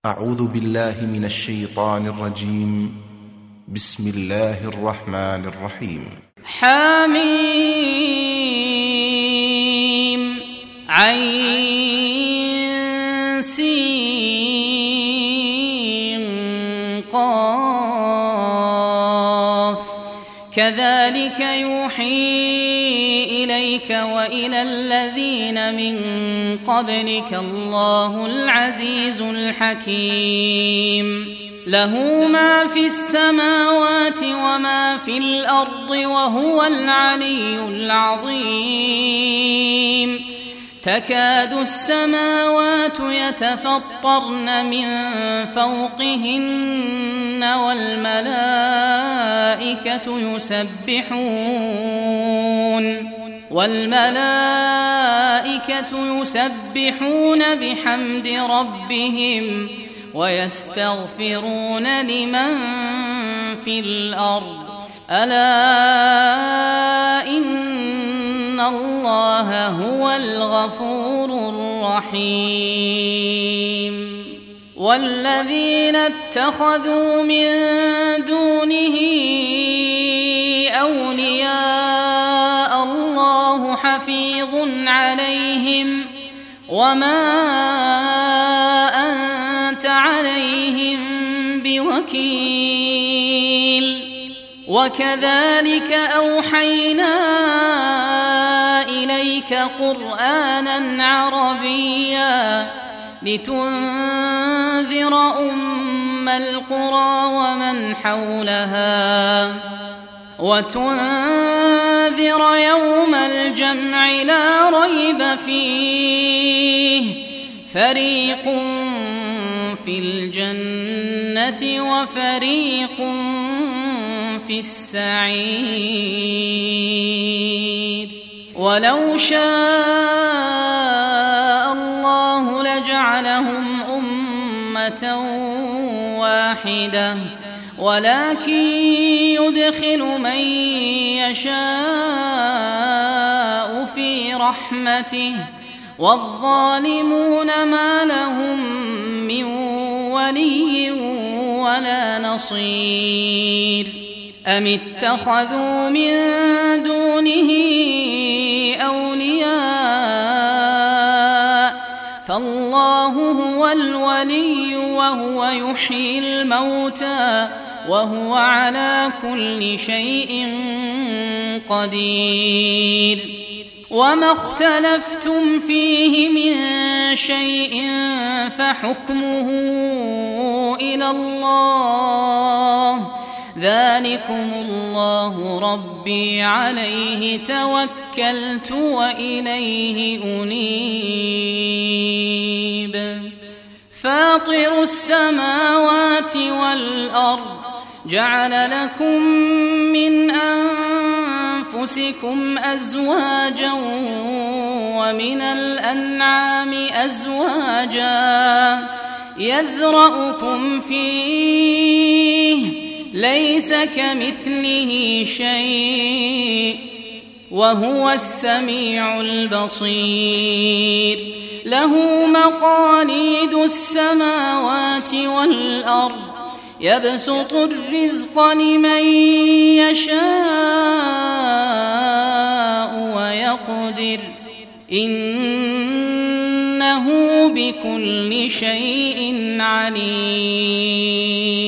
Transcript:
أعوذ بالله من الشيطان الرجيم. بسم الله الرحمن الرحيم. حميم عين سين قاف كذلك يوحي إليك وإلى الذين من قبلك الله العزيز الحكيم له ما في السماوات وما في الأرض وهو العلي العظيم تكاد السماوات يتفطرن من فوقهن والملائكة يسبحون بحمد ربهم ويستغفرون لمن في الأرض ألا إن الله هو الغفور الرحيم والذين اتخذوا من دونه أولياء الله حفيظ عليهم وما أنت عليهم بوكيل وكذلك أوحينا إليك قرآنا عربيا لتنذر أم القرى ومن حولها وتنذر يوم الجمع لا ريب فيه فريق في الجنة وفريق في السعير ولو شاء الله لجعلهم أمة واحدة ولكن يدخل من يشاء في رحمته والظالمون ما لهم من ولي ولا نصير أم اتخذوا من دونه أولياء فالله هو الولي وهو يحيي الموتى وهو على كل شيء قدير وما اختلفتم فيه من شيء فحكمه إلى الله ذلكم الله ربي عليه توكلت وإليه أنيب فاطر السماوات والأرض جعل لكم من أنفسكم أزواجا ومن الأنعام أزواجا يذرأكم فيه ليس كمثله شيء وهو السميع البصير له مقاليد السماوات والأرض يبسط الرزق لمن يشاء ويقدر إنه بكل شيء عليم.